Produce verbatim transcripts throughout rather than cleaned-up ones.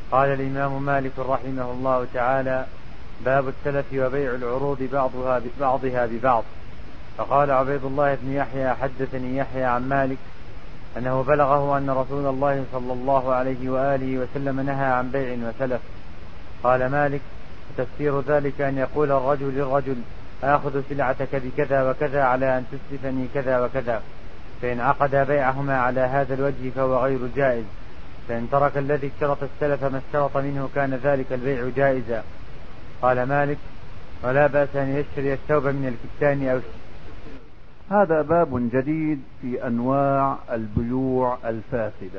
قال الإمام مالك رحمه الله تعالى: باب السلف وبيع العروض بعضها ببعضها ببعض. فقال عبيد الله بن يحيى: حدثني يحيى عن مالك أنه بلغه أن رسول الله صلى الله عليه وآله وسلم نهى عن بيع وسلف. قال مالك: تفسير ذلك أن يقول الرجل للرجل: آخذ سلعتك بكذا وكذا على أن تسلفني كذا وكذا، فإن عقد بيعهما على هذا الوجه فهو غير جائز، فإن ترك الذي اشترط السلف ما اشترط منه كان ذلك البيع جائزا. قال مالك: ولا بأس أن يشتري الثوب من الكتان أو. هذا باب جديد في أنواع البيوع الفاسدة،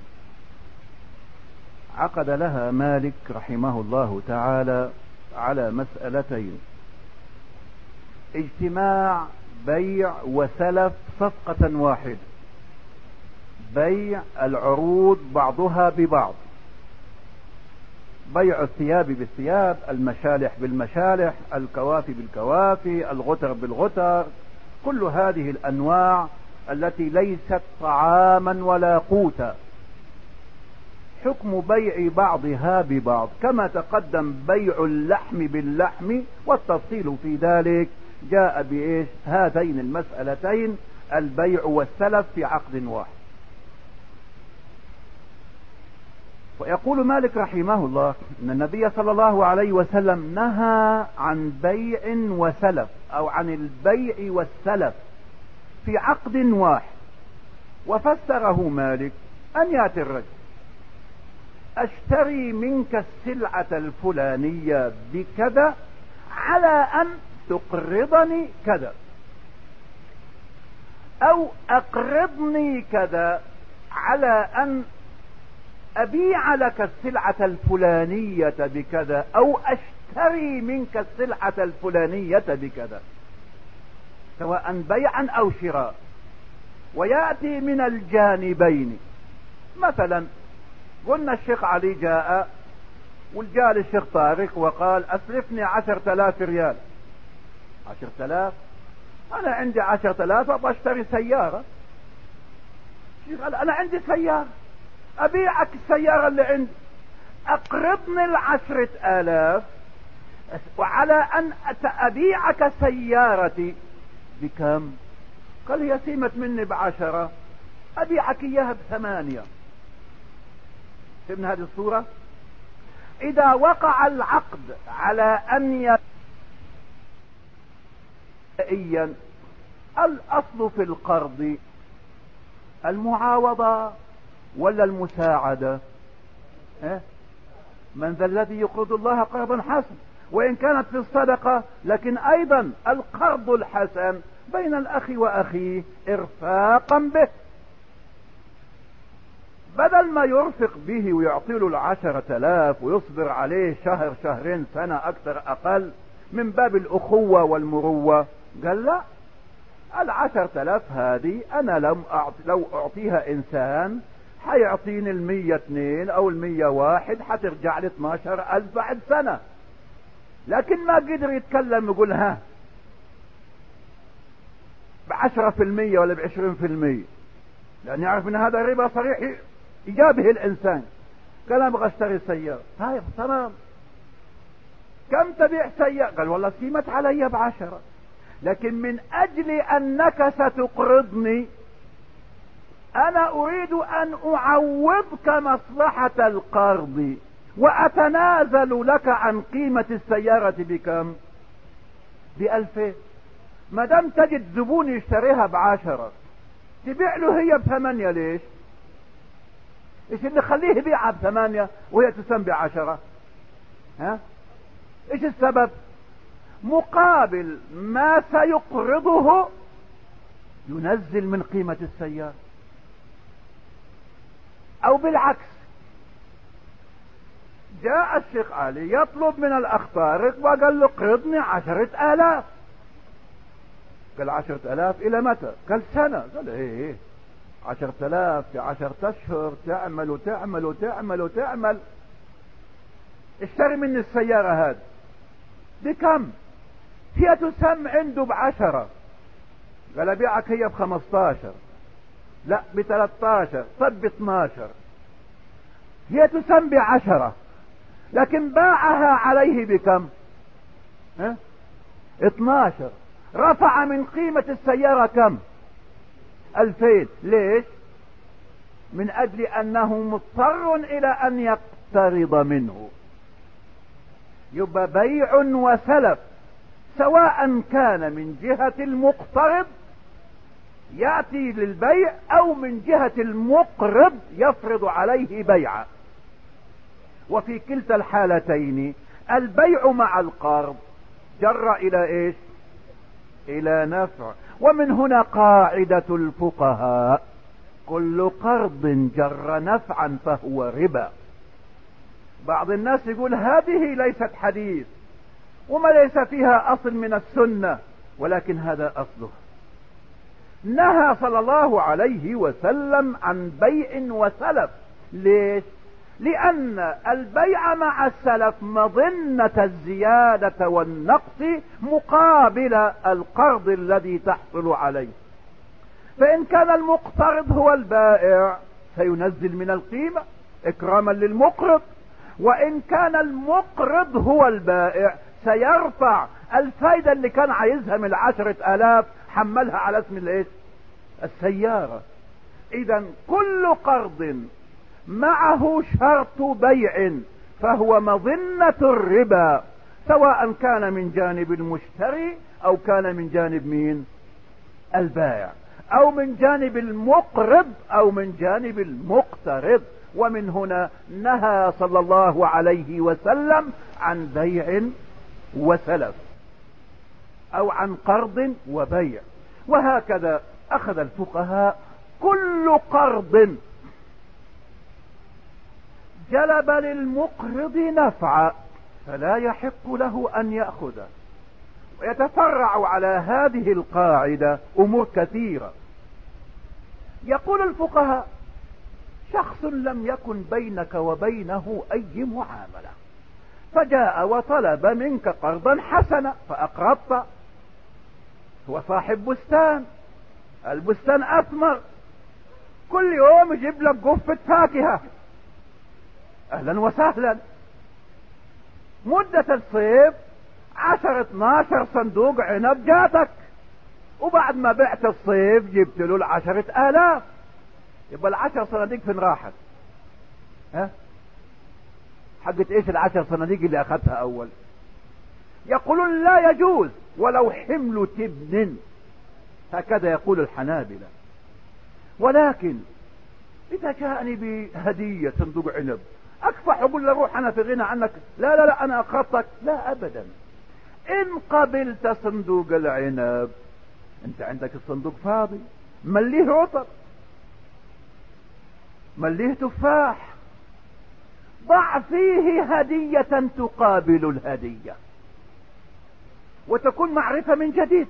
عقد لها مالك رحمه الله تعالى على مسألتين: اجتماع بيع وسلف صفقة واحدة، بيع العروض بعضها ببعض، بيع الثياب بالثياب، المشالح بالمشالح، الكوافي بالكوافي، الغتر بالغتر، كل هذه الأنواع التي ليست طعاما ولا قوتا. حكم بيع بعضها ببعض كما تقدم بيع اللحم باللحم، والتفصيل في ذلك جاء بإيش؟ هاتين المسألتين: البيع والسلف في عقد واحد. ويقول مالك رحمه الله ان النبي صلى الله عليه وسلم نهى عن بيع وسلف، او عن البيع والسلف في عقد واحد. وفسره مالك: ان ياتي الرجل: اشتري منك السلعة الفلانية بكذا على ان تقرضني كذا، او اقرضني كذا على ان ابيع لك السلعة الفلانية بكذا، او اشتري منك السلعة الفلانية بكذا، سواء بيعا او شراء. ويأتي من الجانبين. مثلا قلنا الشيخ علي جاء والجاء للشيخ طارق وقال: اسلفني عشر تلاف ريال. عشر تلاف؟ انا عندي عشر تلاف ابغى اشتري سيارة. الشيخ قال: انا عندي سيارة، ابيعك السيارة اللي عندي، اقرضني العشرة الاف وعلى ان ابيعك سيارتي بكم؟ قال: هي سيمت مني بعشرة، ابيعك اياها بثمانية. فهمنا هذه الصورة؟ اذا وقع العقد على ان يبيعيا، الاصل في القرض المعاوضة ولا المساعدة؟ اه؟ من ذا الذي يقرض الله قرضا حسنا؟ وإن كانت في الصدقة، لكن أيضا القرض الحسن بين الأخ وأخيه إرفاقا به، بدل ما يرفق به ويعطيله العشرة آلاف ويصبر عليه شهر شهرين سنة أكثر أقل من باب الأخوة والمروة. قال: لا، العشرة آلاف هذه أنا لم أعط... لو أعطيها إنسان حيعطيني المية اثنين أو المية واحد، حترجع لي اثناشر ألف بعد سنة. لكن ما قدر يتكلم يقول: ها بعشرة في المية ولا بعشرين في المية، لأن يعرف أن هذا ربا صريح يجابه الإنسان. قال: أنا أبغى أشتري سيارة. طيب تمام، كم تبيع سيارة؟ قال: والله سيمت علي بعشرة، لكن من أجل أنك ستقرضني أنا أريد أن أعوضك مصلحة القرض، وأتنازل لك عن قيمة السيارة بكم؟ بألفين. ما دام تجد زبون يشتريها بعشرة، تبيع له هي بثمانية. ليش؟ ايش اللي خليه يبيعها بثمانية وهي تسمى بعشرة؟ ها؟ ايش السبب؟ مقابل ما سيقرضه ينزل من قيمة السيارة، او بالعكس. جاء الشيخ علي يطلب من الاخ طارق وقال له: قرضني عشرة الاف. قال: عشرة الاف الى متى؟ قال: سنة. قال: ايه ايه عشرة الاف في عشرة اشهر، تعمل وتعمل وتعمل وتعمل. اشتري مني السيارة هذه بكم؟ هي تسمى عنده بعشرة. قال: ابيعك هي بخمستاشر. لا، بثلاثتاشر. طب باثناشر. هي تسمى بعشرة، لكن باعها عليه بكم؟ ها؟ اتناشر. رفع من قيمة السيارة كم؟ الفين. ليش؟ من اجل انه مضطر الى ان يقترض منه. يبقى بيع وسلف، سواء كان من جهة المقترض يأتي للبيع او من جهة المقرض يفرض عليه بيعا. وفي كلتا الحالتين البيع مع القرض جر الى ايش؟ الى نفع. ومن هنا قاعدة الفقهاء: كل قرض جر نفعا فهو ربا. بعض الناس يقول هذه ليست حديث وما ليس فيها اصل من السنة، ولكن هذا اصله. نهى صلى الله عليه وسلم عن بيع وسلف. ليش؟ لان البيع مع السلف مظنة الزيادة والنقص مقابل القرض الذي تحصل عليه. فان كان المقترض هو البائع سينزل من القيمة اكراما للمقرض، وان كان المقرض هو البائع سيرفع الفايدة اللي كان عايزها من العشرة الاف، حملها على اسم الايش؟ السيارة. اذا كل قرض معه شرط بيع فهو مظنة الربا، سواء كان من جانب المشتري او كان من جانب مين؟ البائع، او من جانب المقرض او من جانب المقترض. ومن هنا نهى صلى الله عليه وسلم عن بيع وسلف، او عن قرض وبيع. وهكذا اخذ الفقهاء كل قرض جلب للمقرض نفعا فلا يحق له ان يأخذه. ويتفرع على هذه القاعدة امور كثيرة. يقول الفقهاء: شخص لم يكن بينك وبينه اي معاملة، فجاء وطلب منك قرضا حسنا فاقرضت. هو صاحب بستان، البستان اثمر، كل يوم يجيب لك قفة فاكهة، اهلا وسهلا. مدة الصيف عشر اتناشر صندوق عنب جاتك، وبعد ما بعت الصيف جبت له العشرة الاف، يبقى العشر صناديق فين راحت؟ ها؟ حقت ايش العشر صناديق اللي اخذتها اول؟ يقولون لا يجوز ولو حمل تبن، هكذا يقول الحنابلة. ولكن اذا جاءني بهدية صندوق عنب اكفح اقول له روح انا في غنى عنك، لا لا لا انا اقرضتك، لا ابدا. ان قبلت صندوق العنب انت عندك الصندوق فاضي، مليه عطر، مليه تفاح، ضع فيه هدية تقابل الهدية، وتكون معرفة من جديد،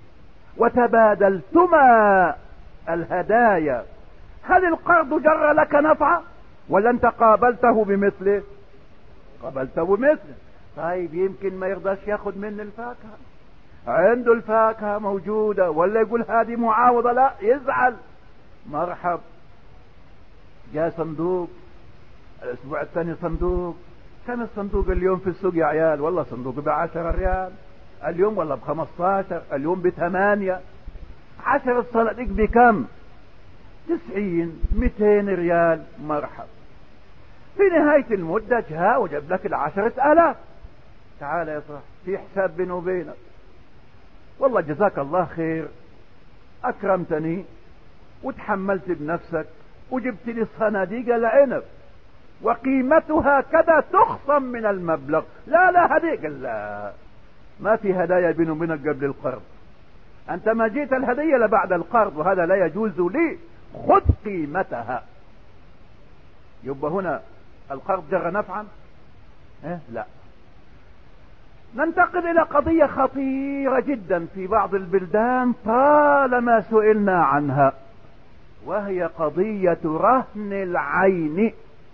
وتبادلتما الهدايا. هل القرض جر لك نفعا ولا انت قابلته بمثله؟ قابلته بمثله. طيب يمكن ما يرضاش ياخد من الفاكهة، عنده الفاكهة موجودة، ولا يقول هذه معاوضة، لا يزعل. مرحب، جاء صندوق، الاسبوع الثاني صندوق. كم الصندوق اليوم في السوق يا عيال؟ والله صندوق بعشرة ريال اليوم، ولا بخمسطاشر اليوم، بثمانية. عشرة صناديق بكم؟ تسعين ميتين ريال. مرحب. في نهاية المدة جاء وجاب لك العشرة الاف. تعال يا صاحبي، في حساب بيني وبينك، والله جزاك الله خير، اكرمتني وتحملت بنفسك وجبت لي صناديق العنب وقيمتها كذا تخصم من المبلغ. لا لا هدية. قال لا، ما في هدايا بيني وبينك قبل القرض، انت ما جيت الهدية لبعد القرض، وهذا لا يجوز لي، خذ قيمتها. يبقى هنا القرض جر نفعا؟ اه لا. ننتقل الى قضية خطيرة جدا في بعض البلدان طالما سئلنا عنها، وهي قضية رهن العين.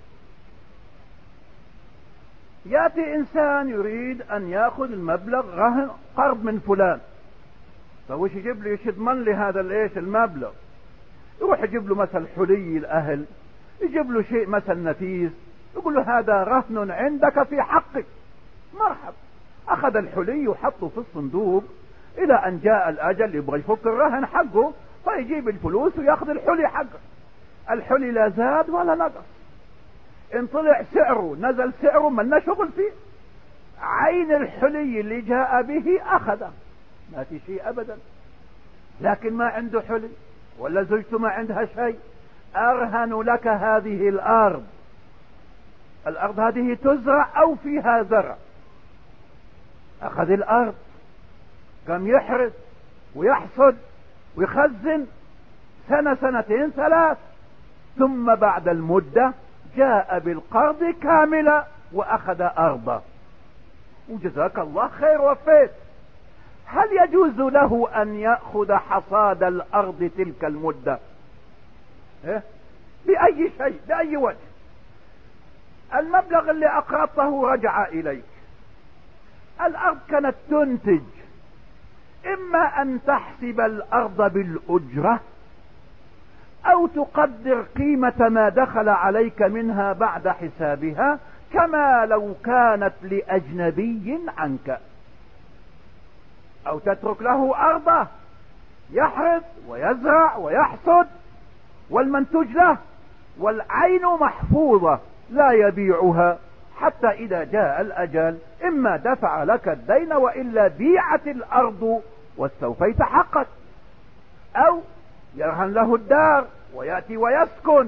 يأتي انسان يريد ان ياخذ المبلغ رهن قرض من فلان، طيب وش يجيب لي؟ يضمن لي هذا الايش المبلغ؟ يروح يجيب له مثل حلي الاهل، يجيب له شيء مثل نفيس، يقول له هذا رهن عندك في حقك. مرحب. اخذ الحلي وحطه في الصندوق الى ان جاء الاجل يبغى يفك الرهن حقه، فيجيب الفلوس وياخذ الحلي حقه. الحلي لا زاد ولا نقص، ان طلع سعره نزل سعره ملنا شغل فيه. عين الحلي اللي جاء به اخذه، ما في شيء ابدا. لكن ما عنده حلي ولا زوجته ما عندها شيء، ارهن لك هذه الارض. الارض هذه تزرع او فيها زرع. اخذ الارض، قام يحرث ويحصد ويخزن سنة سنتين ثلاث، ثم بعد المدة جاء بالقرض كاملة واخذ ارضه. وجزاك الله خير وفيت. هل يجوز له ان يأخذ حصاد الارض تلك المدة؟ إيه؟ بأي شيء، بأي وجه؟ المبلغ اللي اقرضته رجع اليك. الارض كانت تنتج، اما ان تحسب الارض بالاجرة او تقدر قيمة ما دخل عليك منها بعد حسابها، كما لو كانت لاجنبي عنك، او تترك له ارضه يحرث ويزرع ويحصد والمنتوج له، والعين محفوظة لا يبيعها حتى اذا جاء الاجل، اما دفع لك الدين والا بيعت الارض واستوفيت حقك، او يرهن له الدار ويأتي ويسكن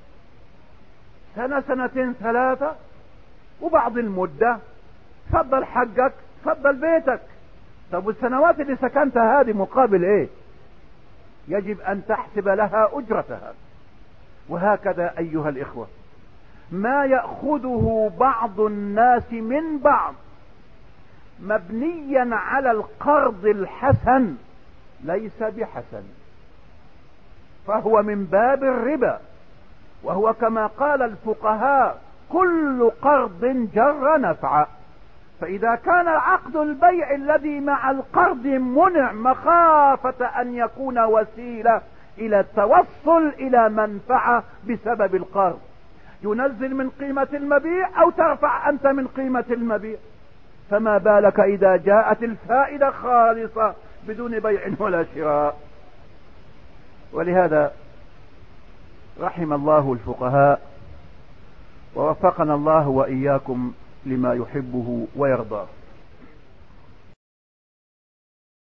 سنة سنتين ثلاثة، وبعض المدة فضل حقك، فضل بيتك. طب والسنوات اللي سكنتها هذه مقابل ايه؟ يجب ان تحسب لها اجرتها. وهكذا ايها الاخوة، ما يأخذه بعض الناس من بعض مبنيا على القرض الحسن ليس بحسن، فهو من باب الربا. وهو كما قال الفقهاء كل قرض جر نفعا. فإذا كان عقد البيع الذي مع القرض منع مخافة أن يكون وسيلة إلى التوصل إلى منفعة بسبب القرض، ينزل من قيمة المبيع أو ترفع أنت من قيمة المبيع، فما بالك إذا جاءت الفائدة خالصة بدون بيع ولا شراء؟ ولهذا رحم الله الفقهاء، ووفقنا الله وإياكم لما يحبه ويرضاه.